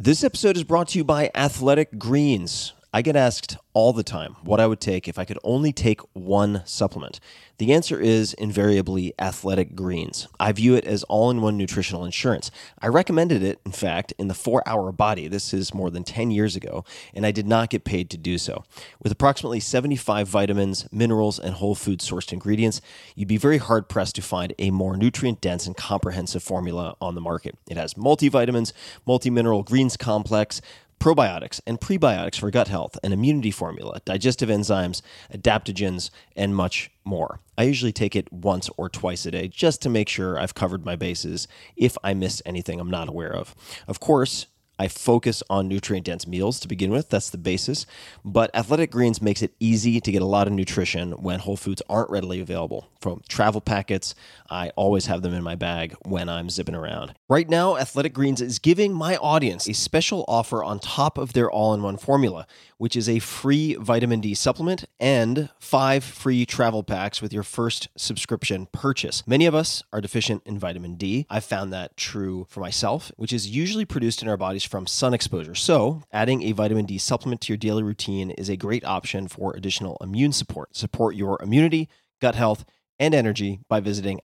This episode is brought to you by Athletic Greens. I get asked all the time what I would take if I could only take one supplement. The answer is invariably Athletic Greens. I view it as all-in-one nutritional insurance. I recommended it, in fact, in the 4-Hour Body. This is more than 10 years ago, and I did not get paid to do so. With approximately 75 vitamins, minerals, and whole food-sourced ingredients, you'd be very hard-pressed to find a more nutrient-dense and comprehensive formula on the market. It has multivitamins, multi-mineral greens complex, probiotics and prebiotics for gut health, an immunity formula, digestive enzymes, adaptogens, and much more. I usually take it once or twice a day just to make sure I've covered my bases if I missed anything I'm not aware of. Of course, I focus on nutrient-dense meals to begin with. That's the basis. But Athletic Greens makes it easy to get a lot of nutrition when whole foods aren't readily available. From travel packets, I always have them in my bag when I'm zipping around. Right now, Athletic Greens is giving my audience a special offer on top of their all-in-one formula, which is a free vitamin D supplement and 5 free travel packs with your first subscription purchase. Many of us are deficient in vitamin D. I've found that true for myself, which is usually produced in our bodies from sun exposure. So, adding a vitamin D supplement to your daily routine is a great option for additional immune support. Support your immunity, gut health, and energy by visiting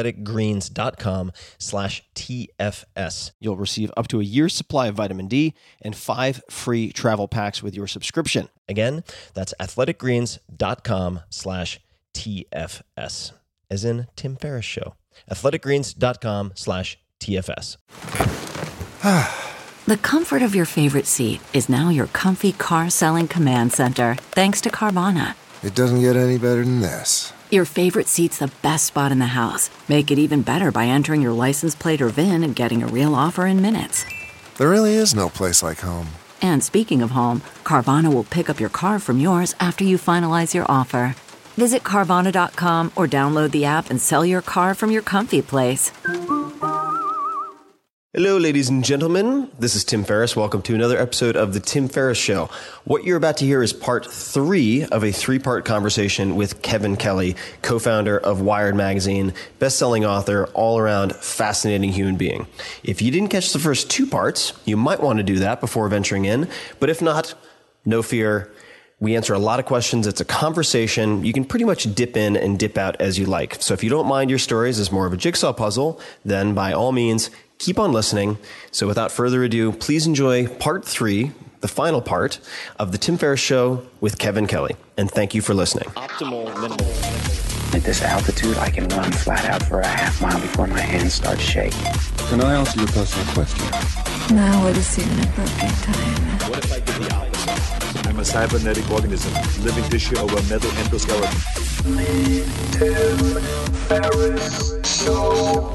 athleticgreens.com/TFS. You'll receive up to a year's supply of vitamin D and 5 free travel packs with your subscription. Again, that's athleticgreens.com/TFS, as in Tim Ferriss Show. athleticgreens.com/TFS. The comfort of your favorite seat is now your comfy car selling command center, thanks to Carvana. It doesn't get any better than this. Your favorite seat's the best spot in the house. Make it even better by entering your license plate or VIN and getting a real offer in minutes. There really is no place like home. And speaking of home, Carvana will pick up your car from yours after you finalize your offer. Visit Carvana.com or download the app and sell your car from your comfy place. Hello, ladies and gentlemen. This is Tim Ferriss. Welcome to another episode of The Tim Ferriss Show. What you're about to hear is part 3 of a 3-part conversation with Kevin Kelly, co-founder of Wired Magazine, best-selling author, all-around fascinating human being. If you didn't catch the first 2 parts, you might want to do that before venturing in. But if not, no fear. We answer a lot of questions. It's a conversation. You can pretty much dip in and dip out as you like. So if you don't mind your stories as more of a jigsaw puzzle, then by all means, keep on listening. So without further ado, please enjoy part 3, the final part of The Tim Ferriss Show with Kevin Kelly. And thank you for listening. Optimal minimal. At this altitude, I can run flat out for a half mile before my hands start shaking. Can I ask you a personal question? Now would seem an appropriate time. What if I did the opposite? I'm a cybernetic organism, living tissue over a metal endoskeleton. Tim Ferriss Show.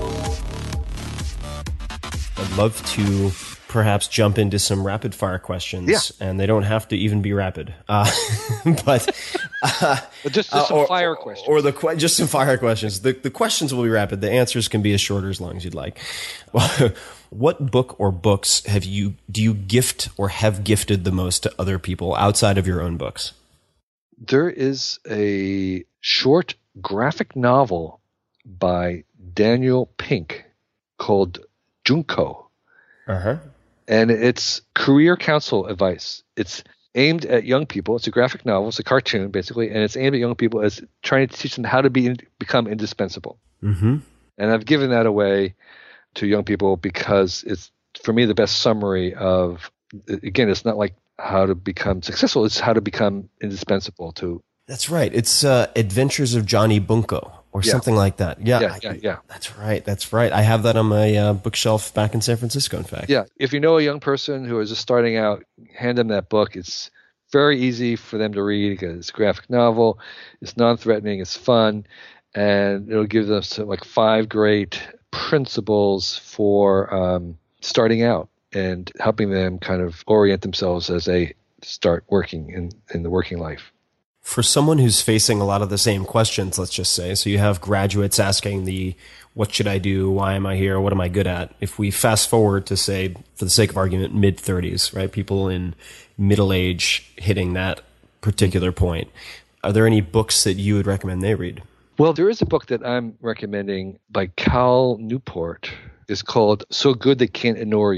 I'd love to perhaps jump into some rapid fire questions, and they don't have to even be rapid, but just some fire questions, or just some fire questions. The questions will be rapid. The answers can be as short or as long as you'd like. What book or books do you gift or have gifted the most to other people outside of your own books? There is a short graphic novel by Daniel Pink called Junko. And it's career counsel advice. It's aimed at young people. It's a graphic novel. It's a cartoon, basically, and it's aimed at young people as trying to teach them how to become indispensable. Mm-hmm. And I've given that away to young people because it's, for me, the best summary of, again, it's not like how to become successful. It's how to become indispensable to. That's right. It's Adventures of Johnny Bunko. Or something like that. Yeah. That's right. I have that on my bookshelf back in San Francisco, in fact. Yeah. If you know a young person who is just starting out, hand them that book. It's very easy for them to read because it's a graphic novel. It's non-threatening. It's fun. And it'll give them 5 great principles for starting out and helping them kind of orient themselves as they start working in the working life. For someone who's facing a lot of the same questions, let's just say, so you have graduates asking what should I do? Why am I here? What am I good at? If we fast forward to, say, for the sake of argument, mid-30s, right? People in middle age hitting that particular point. Are there any books that you would recommend they read? Well, there is a book that I'm recommending by Cal Newport. It's called So Good They Can't Ignore You.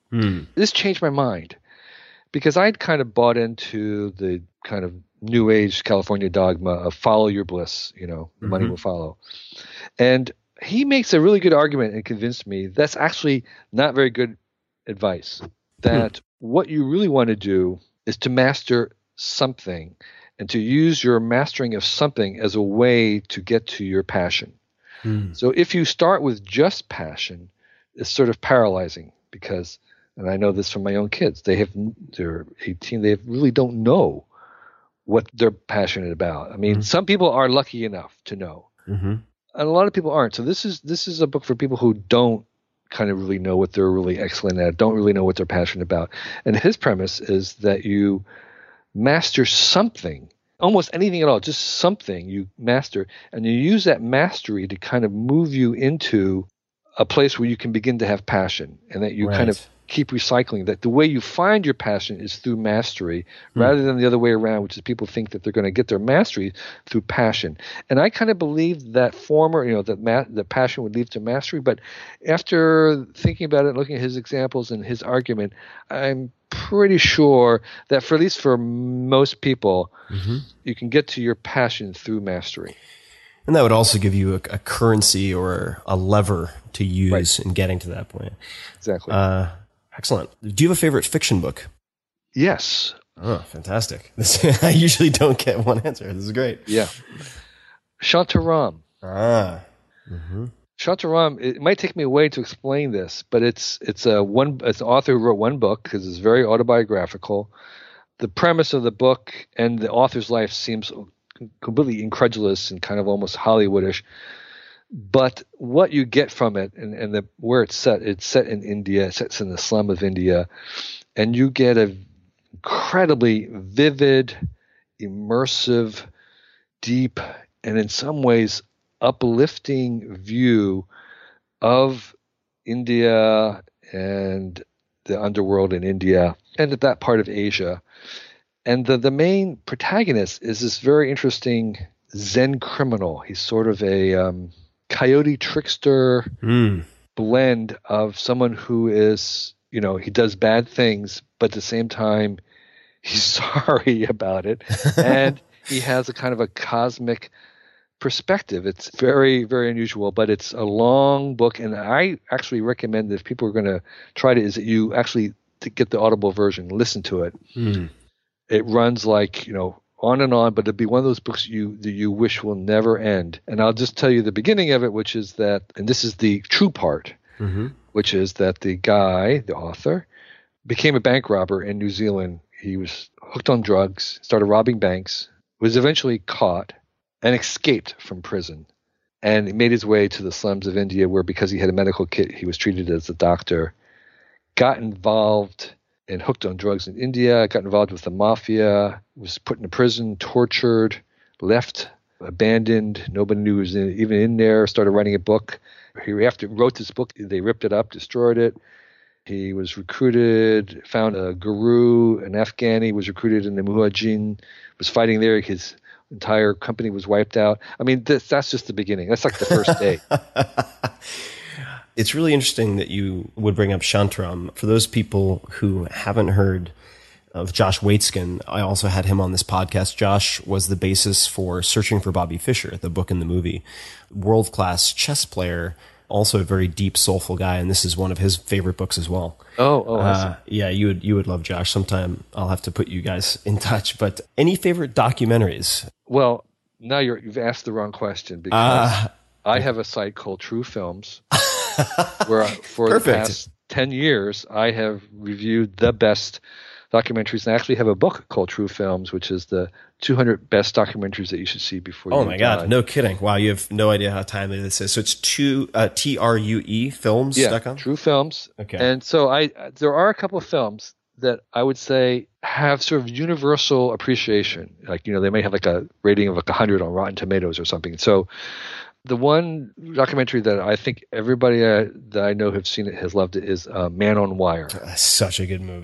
This changed my mind because I'd kind of bought into the kind of new age California dogma of follow your bliss, the money will follow. And he makes a really good argument and convinced me that's actually not very good advice, that what you really want to do is to master something and to use your mastering of something as a way to get to your passion. So if you start with just passion, it's sort of paralyzing because, and I know this from my own kids, they're 18, they really don't know what they're passionate about. I mean, some people are lucky enough to know, and a lot of people aren't. So this is a book for people who don't kind of really know what they're really excellent at, don't really know what they're passionate about. And his premise is that you master something, almost anything at all, just something you master, and you use that mastery to kind of move you into a place where you can begin to have passion, and that you kind of keep recycling that. The way you find your passion is through mastery rather than the other way around, which is people think that they're going to get their mastery through passion. And I kind of believe that former, that passion would lead to mastery. But after thinking about it, looking at his examples and his argument, I'm pretty sure that at least for most people, you can get to your passion through mastery. And that would also give you a currency or a lever to use in getting to that point. Exactly. Excellent. Do you have a favorite fiction book? Yes. Oh, fantastic. I usually don't get one answer. This is great. Yeah. Shantaram. Shantaram, it might take me a way to explain this, but it's an author who wrote one book because it's very autobiographical. The premise of the book and the author's life seems completely incredulous and kind of almost Hollywoodish. But what you get from it and where it's set in India, it's in the slum of India, and you get an incredibly vivid, immersive, deep, and in some ways uplifting view of India and the underworld in India and that part of Asia. And the main protagonist is this very interesting Zen criminal. He's sort of a coyote trickster blend of someone who is, he does bad things, but at the same time, he's sorry about it. And he has a kind of a cosmic perspective. It's very, very unusual, but it's a long book. And I actually recommend that if people are going to try it, is that you actually to get the Audible version, listen to it. It runs like, on and on, but it'd be one of those books that you wish will never end. And I'll just tell you the beginning of it, which is that, and this is the true part, which is that the guy, the author, became a bank robber in New Zealand. He was hooked on drugs, started robbing banks, was eventually caught, and escaped from prison. And he made his way to the slums of India where, because he had a medical kit, he was treated as a doctor, got involved and hooked on drugs in India, got involved with the mafia, was put in prison, tortured, left, abandoned. Nobody knew he was even in there, started writing a book. After he wrote this book, they ripped it up, destroyed it. He was recruited, found a guru, an Afghani, was recruited in the Mujahideen, was fighting there. His entire company was wiped out. I mean, that's just the beginning. That's like the first day. It's really interesting that you would bring up Shantaram. For those people who haven't heard of Josh Waitzkin, I also had him on this podcast. Josh was the basis for Searching for Bobby Fischer, the book and the movie. World-class chess player, also a very deep, soulful guy, and this is one of his favorite books as well. Yeah, you would love Josh. Sometime I'll have to put you guys in touch. But any favorite documentaries? Well, now you've asked the wrong question because I have a site called True Films where for the past 10 years I have reviewed the best documentaries, and I actually have a book called True Films, which is the 200 best documentaries that you should see before you die. Oh my God, no kidding. Wow, you have no idea how timely this is. So it's TRUE films.com? Yeah, True Films. Okay. And so there are a couple of films that I would say have sort of universal appreciation. Like, they may have like a rating of like 100 on Rotten Tomatoes or something. So the one documentary that I think everybody that I know have seen it has loved it is Man on Wire. Such a good movie.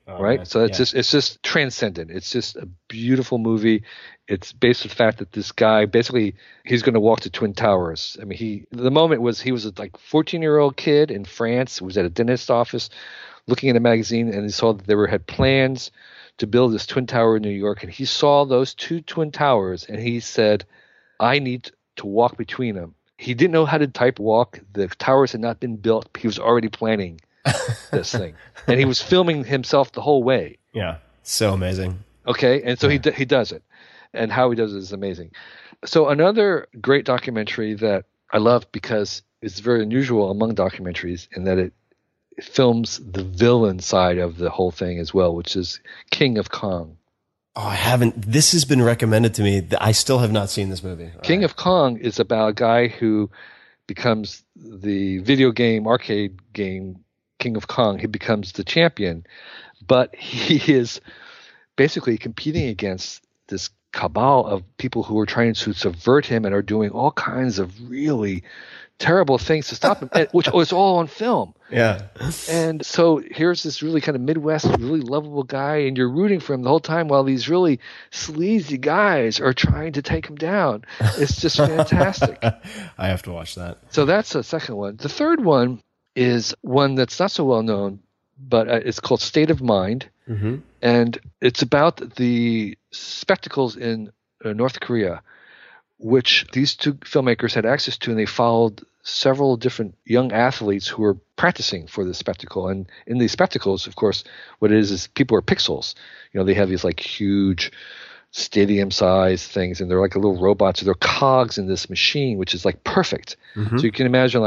right? Man. So it's just transcendent. It's just a beautiful movie. It's based on the fact that this guy basically he's going to walk to Twin Towers. I mean, the moment was he was a 14-year-old kid in France who was at a dentist's office looking at a magazine, and he saw that there had plans to build this Twin Tower in New York, and he saw those two Twin Towers, and he said, I need to walk between them. He didn't know how to type walk. The towers had not been built. He was already planning this thing. And he was filming himself the whole way. Yeah, so amazing. Okay, and so he does it. And how he does it is amazing. So another great documentary that I love because it's very unusual among documentaries in that it films the villain side of the whole thing as well, which is King of Kong. Oh, I haven't. This has been recommended to me. I still have not seen this movie. King of Kong is about a guy who becomes the video game, arcade game, King of Kong. He becomes the champion, but he is basically competing against this cabal of people who are trying to subvert him and are doing all kinds of really terrible things to stop him, which was all on film. Yeah. And so here's this really kind of Midwest, really lovable guy, and you're rooting for him the whole time while these really sleazy guys are trying to take him down. It's just fantastic. I have to watch that. So that's the second one. The third one is one that's not so well known, but it's called State of Mind. Mm-hmm. And it's about the spectacles in North Korea, which these two filmmakers had access to, and they followed several different young athletes who were practicing for this spectacle. And in these spectacles, of course, what it is people are pixels. They have these huge stadium-sized things, and they're like little robots. They're cogs in this machine, which is perfect. Mm-hmm. So you can imagine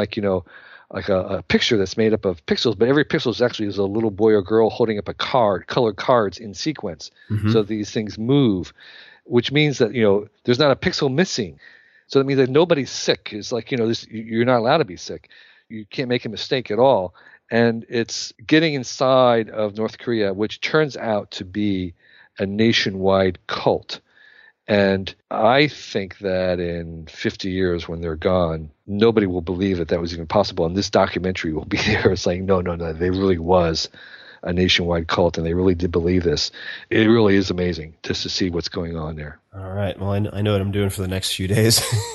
a picture that's made up of pixels, but every pixel is actually a little boy or girl holding up a card, colored cards in sequence. Mm-hmm. So these things move, which means that, there's not a pixel missing. So that means that nobody's sick. It's you're not allowed to be sick. You can't make a mistake at all. And it's getting inside of North Korea, which turns out to be a nationwide cult. And I think that in 50 years when they're gone, nobody will believe that was even possible. And this documentary will be there saying, no, they really was a nationwide cult, and they really did believe this. It really is amazing just to see what's going on there. All right. Well, I know what I'm doing for the next few days,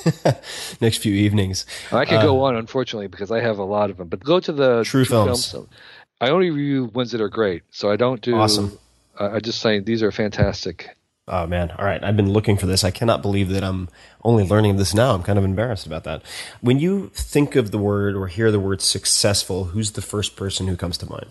next few evenings. I could go on, unfortunately, because I have a lot of them. But go to the True Films. I only review ones that are great, so I don't do. Awesome. I just say these are fantastic. Oh, man. All right. I've been looking for this. I cannot believe that I'm only learning this now. I'm kind of embarrassed about that. When you think of the word or hear the word successful, who's the first person who comes to mind?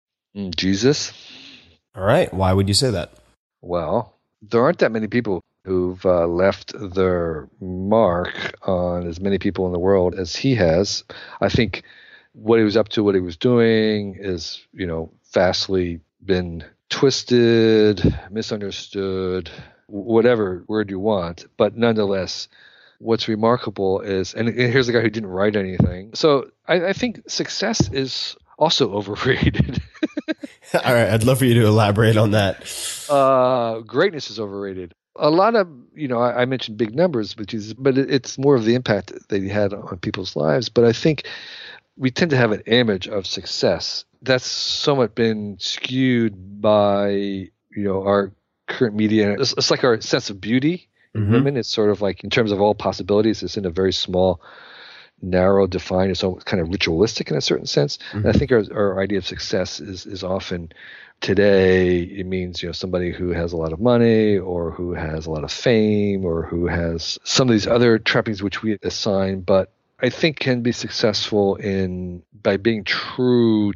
Jesus. All right. Why would you say that? Well, there aren't that many people who've left their mark on as many people in the world as he has. I think what he was up to, what he was doing is, vastly been twisted, misunderstood, whatever word you want. But nonetheless, what's remarkable is, and here's a guy who didn't write anything. So I think success is also overrated. All right. I'd love for you to elaborate on that. Greatness is overrated. A lot of, I mentioned big numbers, but it's more of the impact that he had on people's lives. But I think we tend to have an image of success that's somewhat been skewed by, our current media. It's like our sense of beauty in women. It's sort of in terms of all possibilities, it's in a very small, narrow, defined. It's kind of ritualistic in a certain sense. And I think our idea of success is often today, it means, somebody who has a lot of money or who has a lot of fame or who has some of these other trappings which we assign, but I think can be successful by being true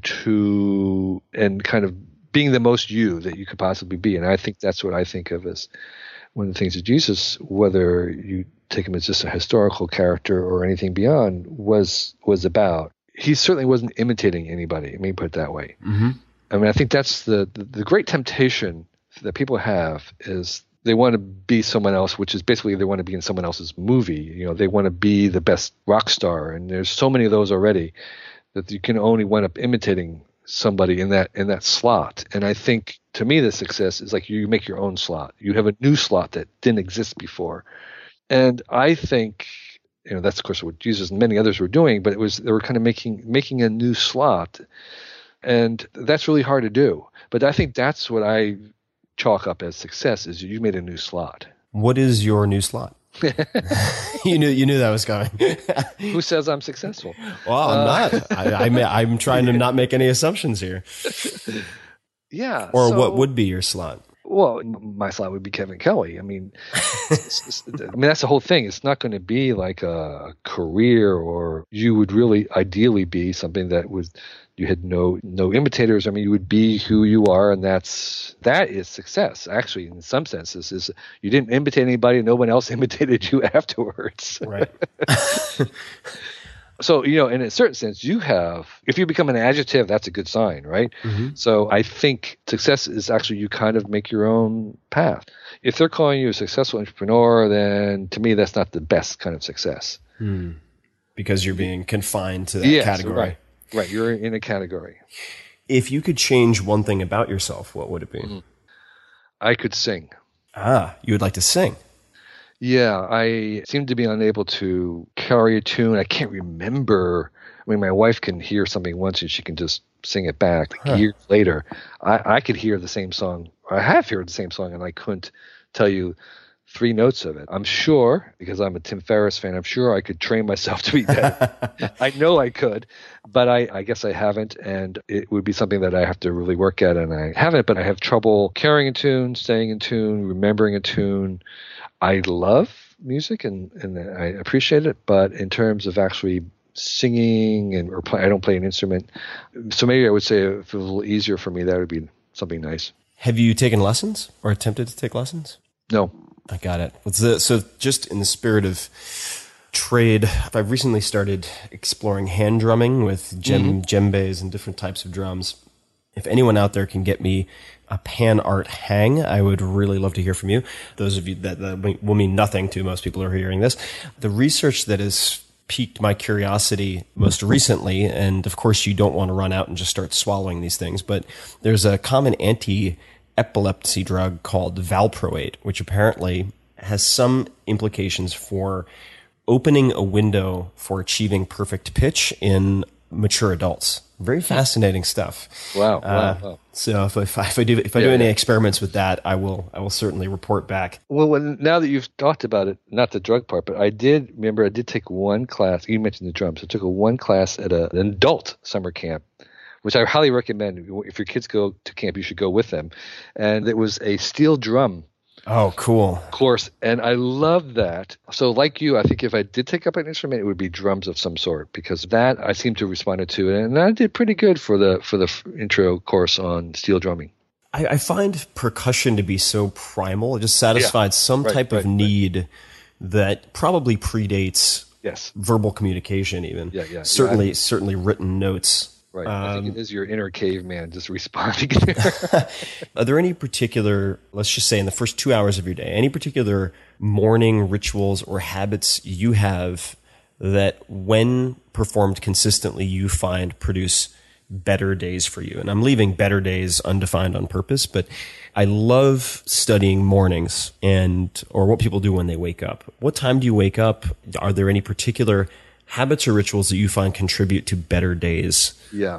to and kind of being the most you that you could possibly be. And I think that's what I think of as one of the things that Jesus, whether you take him as just a historical character or anything beyond, was about. He certainly wasn't imitating anybody. Let me put it that way. Mm-hmm. I mean, I think that's the great temptation that people have is they want to be someone else, which is basically they want to be in someone else's movie. They want to be the best rock star, and there's so many of those already that you can only wind up imitating somebody in that slot. And I think to me the success is you make your own slot. You have a new slot that didn't exist before. And I think that's of course what Jesus and many others were doing, but they were kind of making a new slot. And that's really hard to do. But I think that's what I chalk up as success is you made a new slot. What is your new slot? You knew that was coming. Who says I'm successful? Well, I'm not. I'm trying to not make any assumptions here. Yeah. Or what would be your slot? Well, my slot would be Kevin Kelly. I mean, that's the whole thing. It's not going to be like a career, or you would really ideally be something that you had no imitators. I mean, you would be who you are, and that is success. Actually, in some senses, is you didn't imitate anybody, no one else imitated you afterwards. Right. So, in a certain sense, if you become an adjective, that's a good sign, right? Mm-hmm. So I think success is actually you kind of make your own path. If they're calling you a successful entrepreneur, then to me, that's not the best kind of success. Because you're being confined to that category. Right. You're in a category. If you could change one thing about yourself, what would it be? I could sing. You would like to sing? Yeah, I seem to be unable to carry a tune. I can't remember. I mean, my wife can hear something once and she can just sing it back. Years later, I could hear the same song. I have heard the same song, and I couldn't tell you 3 notes of it. I'm sure, because I'm a Tim Ferriss fan, I'm sure I could train myself to be better. I know I could, but I guess I haven't, and it would be something that I have to really work at, and I haven't, but I have trouble carrying a tune, staying in tune, remembering a tune. I love music and I appreciate it, but in terms of actually singing I don't play an instrument. So maybe I would say if it was a little easier for me, that would be something nice. Have you taken lessons or attempted to take lessons? No. I got it. So just in the spirit of trade, I've recently started exploring hand drumming with djembes and different types of drums. If anyone out there can get me a pan art hang, I would really love to hear from you. Those of you that will mean nothing to most people who are hearing this. The research that has piqued my curiosity most recently, and of course you don't want to run out and just start swallowing these things, but there's a common anti-epilepsy drug called valproate, which apparently has some implications for opening a window for achieving perfect pitch in mature adults. Very fascinating stuff. Wow. So if I do any experiments with that, I will certainly report back. Well, now that you've talked about it, not the drug part, but I did take one class. You mentioned the drums. I took one class at an adult summer camp, which I highly recommend. If your kids go to camp, you should go with them. And it was a steel drum. Oh, cool. Course. And I love that. So like you, I think if I did take up an instrument, it would be drums of some sort, because that I seem to have responded to it. And I did pretty good for the intro course on steel drumming. I find percussion to be so primal. It just satisfied some type of need that probably predates verbal communication even. Certainly written notes. Right. I think it is your inner caveman just responding. Are there any particular, let's just say in the first 2 hours of your day, any particular morning rituals or habits you have that when performed consistently you find produce better days for you? And I'm leaving better days undefined on purpose, but I love studying mornings or what people do when they wake up. What time do you wake up? Are there any particular habits or rituals that you find contribute to better days? Yeah.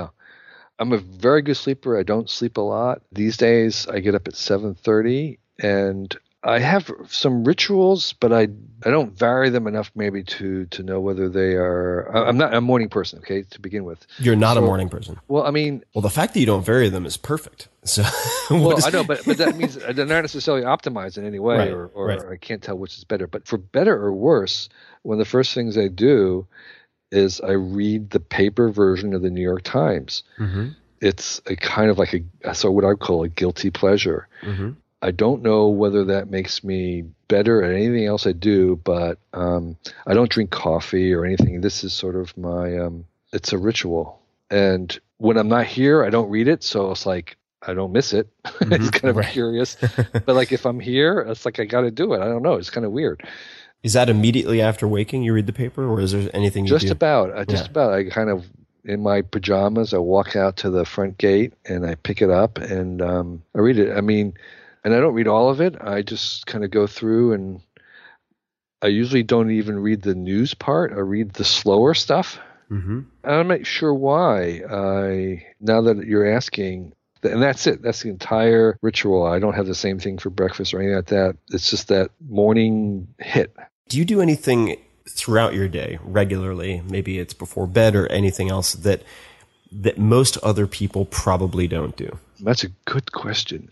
I'm a very good sleeper. I don't sleep a lot. These days, I get up at 7:30, and I have some rituals, but I don't vary them enough maybe to know whether they are. I'm not a morning person, okay, to begin with. You're not a morning person. Well, I mean, the fact that you don't vary them is perfect. So, I know, but that means they're not necessarily optimized in any way, or I can't tell which is better. But for better or worse, one of the first things I do is I read the paper version of the New York Times. Mm-hmm. It's a kind of like what I call a guilty pleasure. Mm-hmm. I don't know whether that makes me better at anything else I do, but I don't drink coffee or anything. This is sort of my, it's a ritual. And when I'm not here, I don't read it. So it's like, I don't miss it. Mm-hmm. It's kind of curious. But like if I'm here, it's like I got to do it. I don't know. It's kind of weird. Is that immediately after waking you read the paper, or is there anything you do? Just about. I kind of, in my pajamas, I walk out to the front gate and I pick it up and I read it. I mean, and I don't read all of it. I just kind of go through, and I usually don't even read the news part. I read the slower stuff. I'm not sure why. Now that you're asking, and that's it. That's the entire ritual. I don't have the same thing for breakfast or anything like that. It's just that morning hit. Do you do anything throughout your day regularly? Maybe it's before bed or anything else that most other people probably don't do? That's a good question.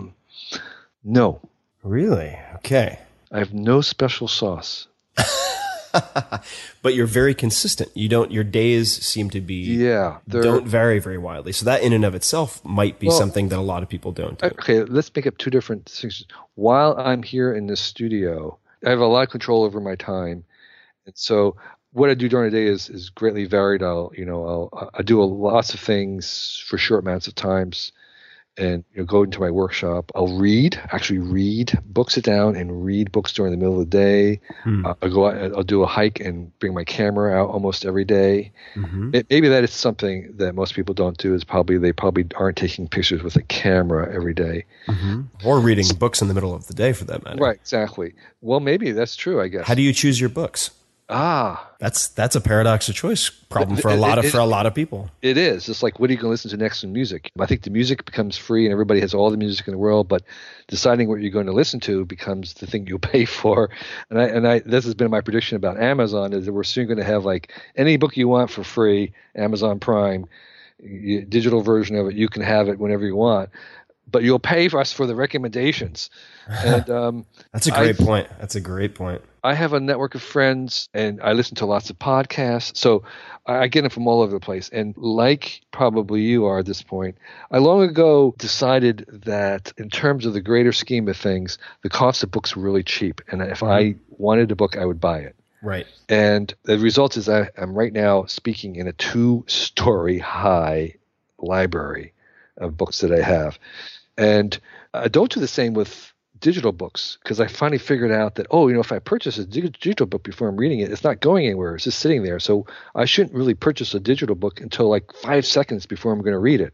No. Really? Okay. I have no special sauce. But you're very consistent. Your days seem to be don't vary very widely. So that in and of itself might be something that a lot of people don't do. Okay, let's make up two different things. While I'm here in this studio, I have a lot of control over my time. And so what I do during the day is greatly varied. I do lots of things for short amounts of times, and go into my workshop. I'll actually read books, sit down and read books during the middle of the day. I'll go out, I'll do a hike and bring my camera out almost every day. Maybe that is something that most people don't do. Is they probably aren't taking pictures with a camera every day, or reading books in the middle of the day, for that matter. Right, exactly. Well, maybe that's true, I guess. How do you choose your books? That's a paradox of choice problem for a lot of people. It is. It's like, what are you going to listen to next in music? I think the music becomes free and everybody has all the music in the world, but deciding what you're going to listen to becomes the thing you'll pay for. And this has been my prediction about Amazon, is that we're soon going to have like any book you want for free, Amazon Prime, digital version of it, you can have it whenever you want. But you'll pay for us for the recommendations. And That's a great point. That's a great point. I have a network of friends, and I listen to lots of podcasts. So I get them from all over the place. And like probably you are at this point, I long ago decided that in terms of the greater scheme of things, the cost of books were really cheap. And if I wanted a book, I would buy it. Right. And the result is I'm right now speaking in a 2-story high library of books that I have. And I don't do the same with digital books, because I finally figured out that, if I purchase a digital book before I'm reading it, it's not going anywhere. It's just sitting there. So I shouldn't really purchase a digital book until like 5 seconds before I'm going to read it.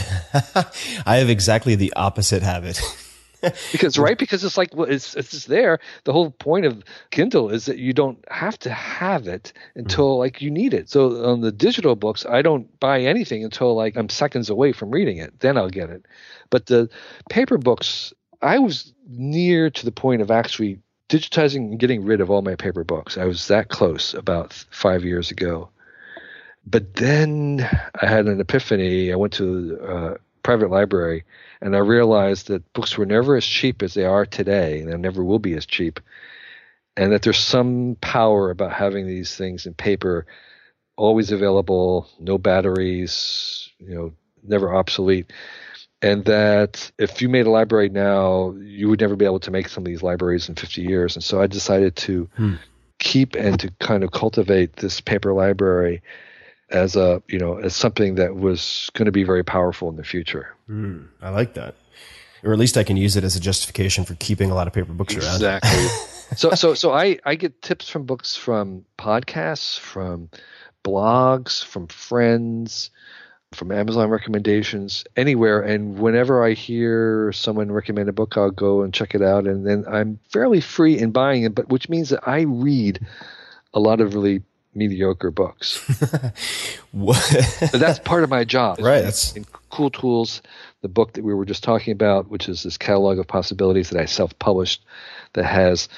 I have exactly the opposite habit. Because it's like, well, it's just there. The whole point of Kindle is that you don't have to have it until like you need it. So on the digital books, I don't buy anything until like I'm seconds away from reading it. Then I'll get it. But the paper books, I was near to the point of actually digitizing and getting rid of all my paper books. I was that close about 5 years ago. But then I had an epiphany. I went to a private library, and I realized that books were never as cheap as they are today, and they never will be as cheap, and that there's some power about having these things in paper, always available, no batteries, never obsolete, and that if you made a library now, you would never be able to make some of these libraries in 50 years. And so I decided to keep and to kind of cultivate this paper library as as something that was going to be very powerful in the future. I like that. Or at least I can use it as a justification for keeping a lot of paper books around. Exactly. So I get tips from books, from podcasts, from blogs, from friends, from Amazon recommendations, anywhere. And whenever I hear someone recommend a book, I'll go and check it out. And then I'm fairly free in buying it, but which means that I read a lot of really mediocre books. But that's part of my job. Right. That's in Cool Tools, the book that we were just talking about, which is this catalog of possibilities that I self-published that has,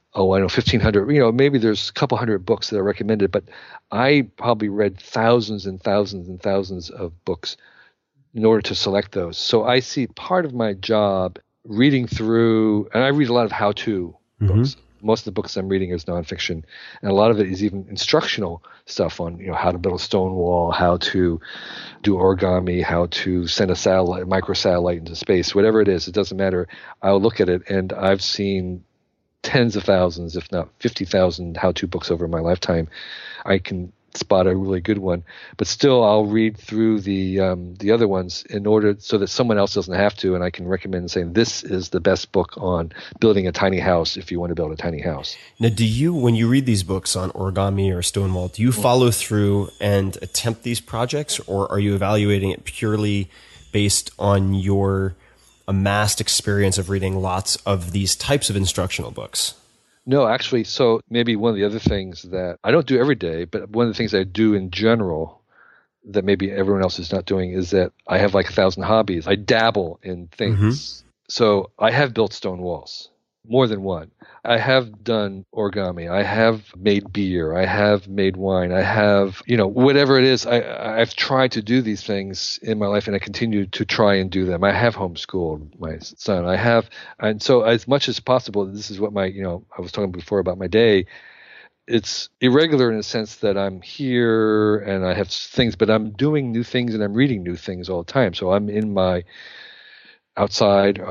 1,500, maybe there's a couple hundred books that are recommended, but I probably read thousands and thousands and thousands of books in order to select those. So I see part of my job reading through, and I read a lot of how-to books. Most of the books I'm reading is nonfiction, and a lot of it is even instructional stuff on, how to build a stone wall, how to do origami, how to send a satellite, microsatellite into space, whatever it is, it doesn't matter. I'll look at it, and I've seen tens of thousands, if not 50,000 how-to books over my lifetime. I can spot a really good one, but still I'll read through the other ones in order so that someone else doesn't have to, and I can recommend saying this is the best book on building a tiny house if you want to build a tiny house. Now, when you read these books on origami or Stonewall, do you follow through and attempt these projects, or are you evaluating it purely based on your amassed experience of reading lots of these types of instructional books? No, actually, so maybe one of the other things that I don't do every day, but one of the things I do in general that maybe everyone else is not doing is that I have like 1,000 hobbies. I dabble in things. So I have built stone walls, more than one. I have done origami. I have made beer. I have made wine. I have, whatever it is, I've tried to do these things in my life, and I continue to try and do them. I have homeschooled my son. And so as much as possible, this is what I was talking before about my day. It's irregular in the sense that I'm here and I have things, but I'm doing new things and I'm reading new things all the time. So I'm in my outside,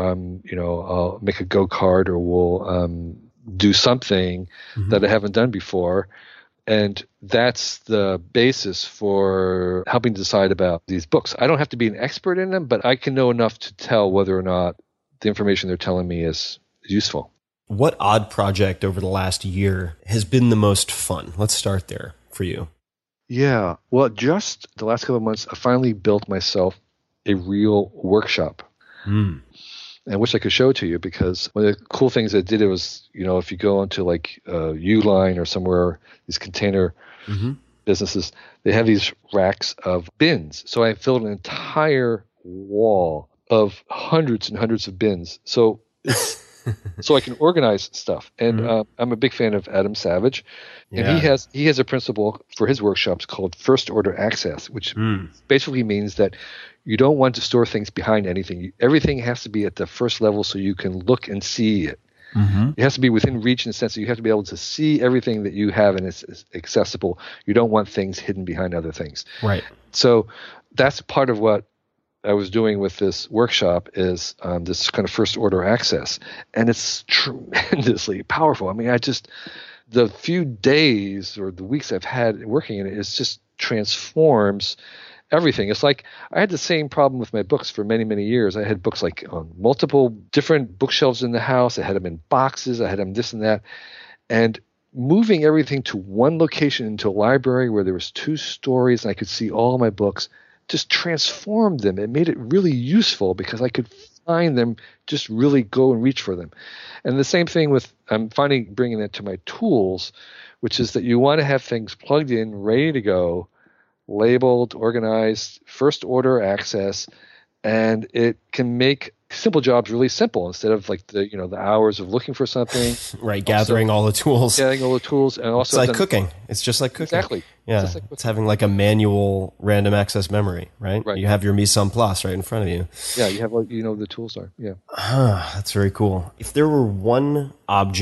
I'll make a go-kart or we'll do something that I haven't done before. And that's the basis for helping decide about these books. I don't have to be an expert in them, but I can know enough to tell whether or not the information they're telling me is useful. What odd project over the last year has been the most fun? Let's start there for you. Yeah. Well, just the last couple of months, I finally built myself a real workshop. And I wish I could show it to you, because one of the cool things I did, it was, if you go onto like Uline or somewhere, these container businesses, they have these racks of bins. So I filled an entire wall of hundreds and hundreds of bins. So it's so I can organize stuff. And I'm a big fan of Adam Savage. And he has a principle for his workshops called first order access, which basically means that you don't want to store things behind anything. Everything has to be at the first level so you can look and see it. It has to be within reach in the sense that you have to be able to see everything that you have and it's accessible. You don't want things hidden behind other things. Right. So that's part of what I was doing with this workshop is this kind of first order access. And it's tremendously powerful. I mean, the few days or the weeks I've had working in it just transforms everything. It's like I had the same problem with my books for many, many years. I had books like on multiple different bookshelves in the house. I had them in boxes. I had them this and that. And moving everything to one location into a library where there was 2 stories and I could see all my books just transformed them. It made it really useful because I could find them, just really go and reach for them. And the same thing with, I'm finding bringing that to my tools, which is that you want to have things plugged in, ready to go, labeled, organized, first order access, and it can make simple jobs really simple instead of like the hours of looking for something. Right, gathering all the tools. Gathering all the tools. And also it's like cooking. It's just like cooking. Exactly. Yeah, it's having like a manual random access memory, right? Right. You have your mise en place right in front of you. Yeah, you have the tools are. Yeah. That's very cool. If there were one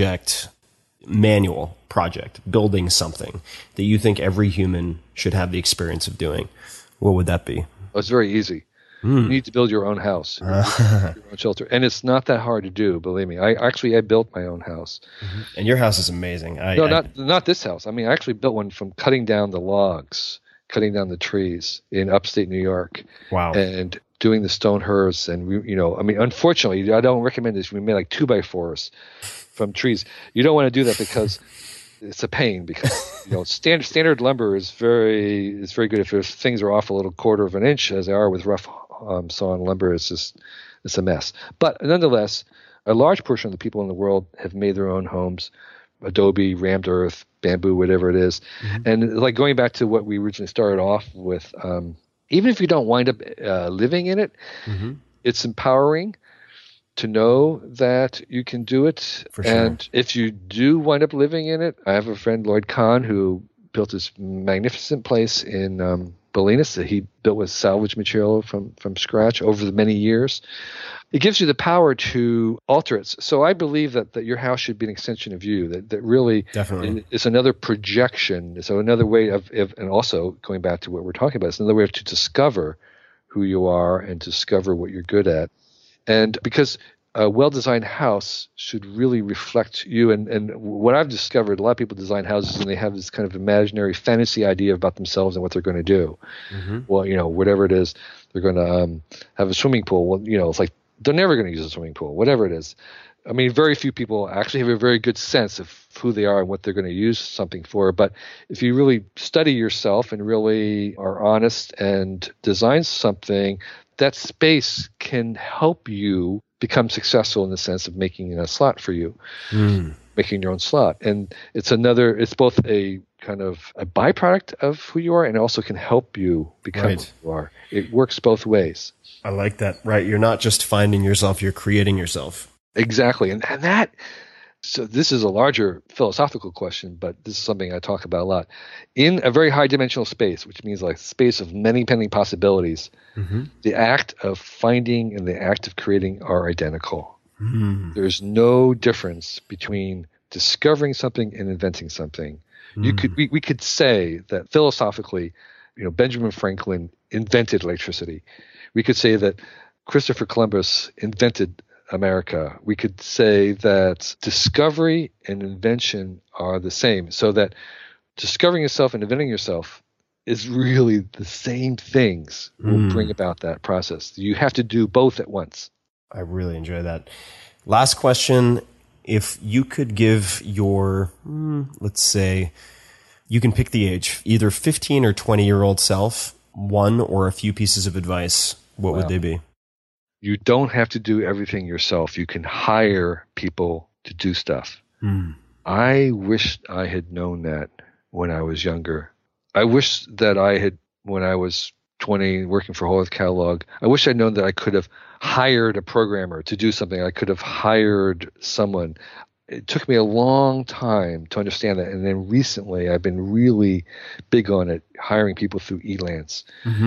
manual project, building something that you think every human should have the experience of doing, what would that be? Oh, it's very easy. You need to build your own house, your own shelter. And it's not that hard to do, believe me. I built my own house. And your house is amazing. Not this house. I mean, I actually built one from cutting down the logs, cutting down the trees in upstate New York. Wow. And doing the stone hearths. And, unfortunately, I don't recommend this. We made like 2x4s from trees. You don't want to do that because it's a pain because standard lumber is very good. If things are off a little quarter of an inch, as they are with rough sawn lumber, it's a mess. But nonetheless, a large portion of the people in the world have made their own homes, adobe, rammed earth, bamboo, whatever it is. And like going back to what we originally started off with, even if you don't wind up living in it, it's empowering to know that you can do it. For sure. And if you do wind up living in it, I have a friend, Lloyd Kahn, who built this magnificent place in Bolinas that he built with salvage material from scratch over the many years. It gives you the power to alter it. So I believe that your house should be an extension of you, that really Definitely. It's another projection. So another way of, and also going back to what we're talking about, it's another way to discover who you are and discover what you're good at. And because a well-designed house should really reflect you. And what I've discovered, a lot of people design houses and they have this kind of imaginary fantasy idea about themselves and what they're going to do. Well, whatever it is, they're going to have a swimming pool. Well, it's like they're never going to use a swimming pool, whatever it is. I mean, very few people actually have a very good sense of who they are and what they're going to use something for. But if you really study yourself and really are honest and design something, that space can help you become successful in the sense of making a slot for you. making your own slot. And it's both a kind of a byproduct of who you are, and it also can help you become who you are. It works both ways. I like that. Right. You're not just finding yourself, you're creating yourself. Exactly. And that, so this is a larger philosophical question, but this is something I talk about a lot. In a very high dimensional space, which means like space of many pending possibilities, the act of finding and the act of creating are identical. There's no difference between discovering something and inventing something. We could say that philosophically, Benjamin Franklin invented electricity. We could say that Christopher Columbus invented America. We could say that discovery and invention are the same, so that discovering yourself and inventing yourself is really the same things will bring about that process. You have to do both at once. I really enjoy that. Last question. If you could give your, let's say, you can pick the age, either 15 or 20-year-old self, one or a few pieces of advice, what would they be? You don't have to do everything yourself. You can hire people to do stuff. I wish I had known that when I was younger. I wish that I had, when I was 20, working for Whole Earth Catalog, I wish I'd known that I could have hired a programmer to do something. I could have hired someone. It took me a long time to understand that. And then recently, I've been really big on it, hiring people through Elance.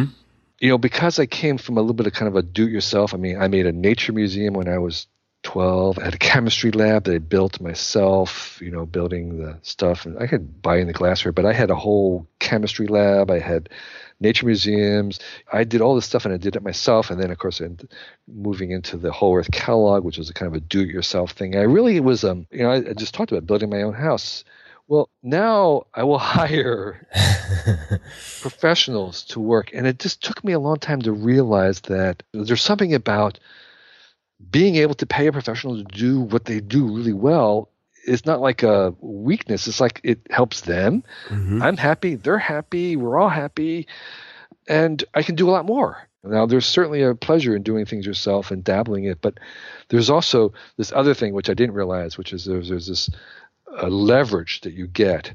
Because I came from a little bit of kind of a do-it-yourself. I mean, I made a nature museum when I was 12. I had a chemistry lab that I built myself, building the stuff. And I could buy in the glassware, but I had a whole chemistry lab. I had nature museums. I did all this stuff, and I did it myself. And then, of course, moving into the Whole Earth Catalog, which was a kind of a do-it-yourself thing. I really was, I just talked about building my own house. Well, now I will hire professionals to work. And it just took me a long time to realize that there's something about being able to pay a professional to do what they do really well. It's not like a weakness. It's like it helps them. I'm happy. They're happy. We're all happy. And I can do a lot more. Now, there's certainly a pleasure in doing things yourself and dabbling it. But there's also this other thing, which I didn't realize, which is there's this leverage that you get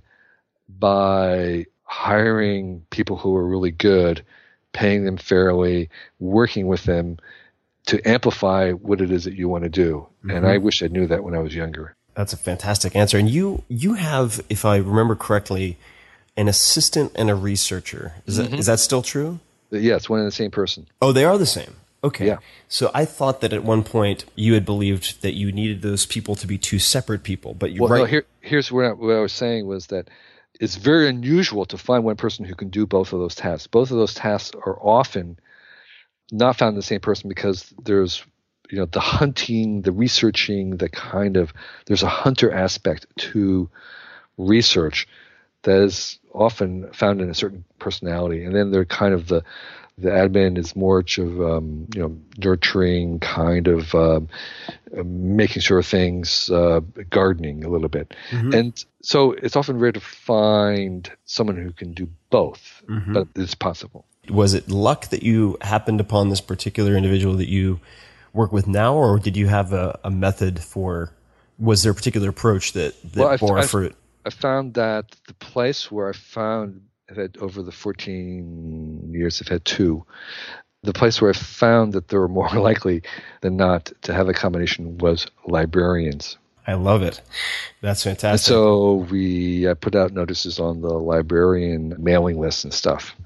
by hiring people who are really good, paying them fairly, working with them to amplify what it is that you want to do. And I wish I knew that when I was younger. That's a fantastic answer. And you have, if I remember correctly, an assistant and a researcher. Is that still true? Yeah, it's one and the same person. Oh, they are the same. Okay. Yeah. So I thought that at one point you had believed that you needed those people to be two separate people, but you're right. No, here's what I was saying was that it's very unusual to find one person who can do both of those tasks. Both of those tasks are often not found in the same person because there's, the hunting, the researching, there's a hunter aspect to research that is often found in a certain personality. And then they're kind of the admin is more of, nurturing, kind of making sure things, gardening a little bit. And so it's often rare to find someone who can do both, but it's possible. Was it luck that you happened upon this particular individual that you work with now, or did you have a method was there a particular approach that bore fruit? I found that the place where I've had over the 14 years, I've had two. The place where I found that they were more likely than not to have a combination was librarians. I love it. That's fantastic. And so we put out notices on the librarian mailing lists and stuff.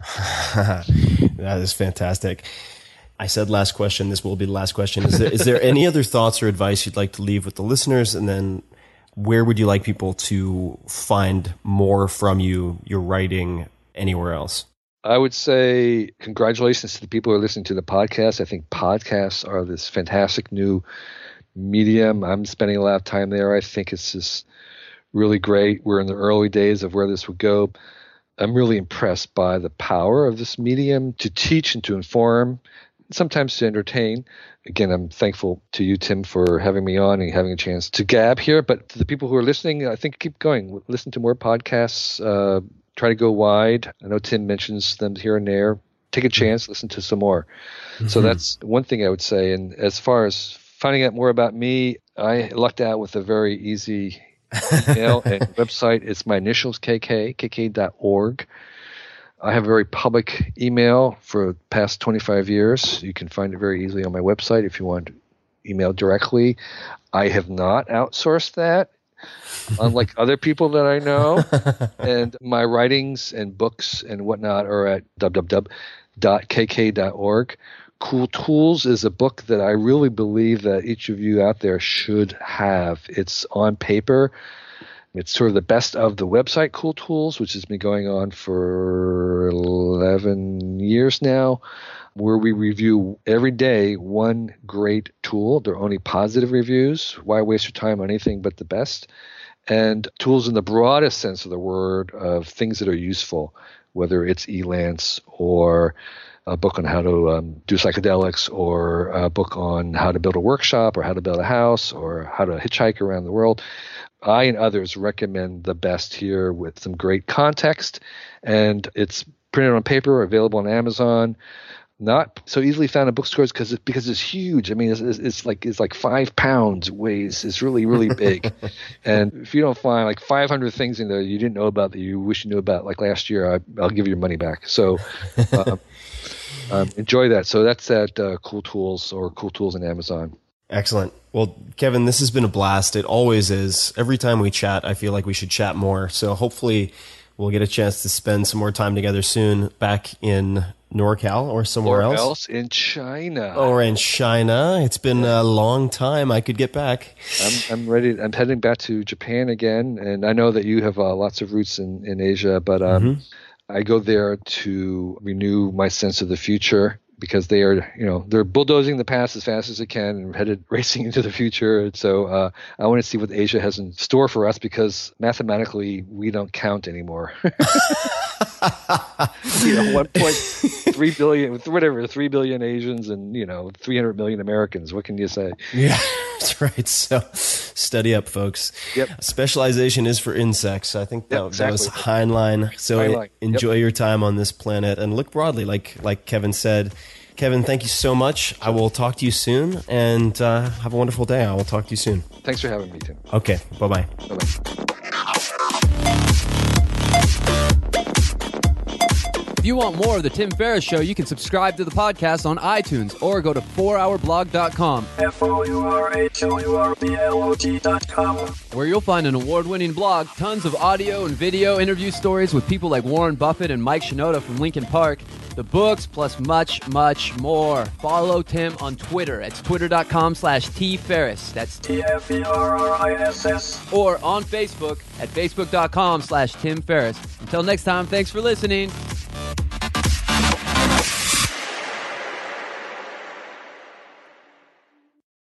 That is fantastic. I said last question. This will be the last question. Is there any other thoughts or advice you'd like to leave with the listeners? And then where would you like people to find more from you, your writing, anywhere else? I would say congratulations to the people who are listening to the podcast. I think podcasts are this fantastic new medium. I'm spending a lot of time there. I think it's just really great. We're in the early days of where this would go. I'm really impressed by the power of this medium to teach and to inform, sometimes to entertain. Again, I'm thankful to you, Tim, for having me on and having a chance to gab here. But to the people who are listening, I think keep going. Listen to more podcasts. Try to go wide. I know Tim mentions them here and there. Take a chance. Listen to some more. So that's one thing I would say. And as far as finding out more about me, I lucked out with a very easy email and website. It's my initials, kk.org. I have a very public email for the past 25 years. You can find it very easily on my website if you want to email directly. I have not outsourced that, unlike other people that I know. And my writings and books and whatnot are at www.kk.org. Cool Tools is a book that I really believe that each of you out there should have. It's on paper. It's sort of the best of the website Cool Tools, which has been going on for 11 years now, where we review every day one great tool. There are only positive reviews. Why waste your time on anything but the best? And tools in the broadest sense of the word, of things that are useful, whether it's Elance or a book on how to do psychedelics, or a book on how to build a workshop, or how to build a house, or how to hitchhike around the world. I and others recommend the best here with some great context, and it's printed on paper, available on Amazon. Not so easily found in bookstores because it's huge. I mean, it's like 5 pounds weighs. It's really, really big. And if you don't find like 500 things in there you didn't know about that you wish you knew about, like last year, I'll give you your money back. So enjoy that. So that's at Cool Tools, or Cool Tools on Amazon. Excellent. Well, Kevin, this has been a blast. It always is. Every time we chat, I feel like we should chat more. So hopefully we'll get a chance to spend some more time together soon back in NorCal or somewhere else. Or else in China. Or in China. It's been a long time. I could get back. I'm ready. I'm heading back to Japan again. And I know that you have lots of roots in Asia, but I go there to renew my sense of the future, because they're bulldozing the past as fast as they can and headed racing into the future. And so I want to see what Asia has in store for us, because mathematically we don't count anymore. 1.3 billion, whatever, 3 billion Asians and 300 million Americans. What can you say? Yeah, that's right. So study up, folks. Yep. Specialization is for insects. I think that exactly. was Heinlein. So Heinlein. Enjoy your time on this planet and look broadly, like Kevin said. Kevin, thank you so much. I will talk to you soon, and have a wonderful day. I will talk to you soon. Thanks for having me, Tim. Okay, bye-bye. Bye-bye. If you want more of The Tim Ferriss Show, you can subscribe to the podcast on iTunes or go to 4hourblog.com. FOURHOURBLOG.com, where you'll find an award-winning blog, tons of audio and video interview stories with people like Warren Buffett and Mike Shinoda from Linkin Park, the books, plus much, much more. Follow Tim on Twitter at twitter.com/tferriss. That's TFERRISS. Or on Facebook at facebook.com/Tim Ferriss. Until next time, thanks for listening.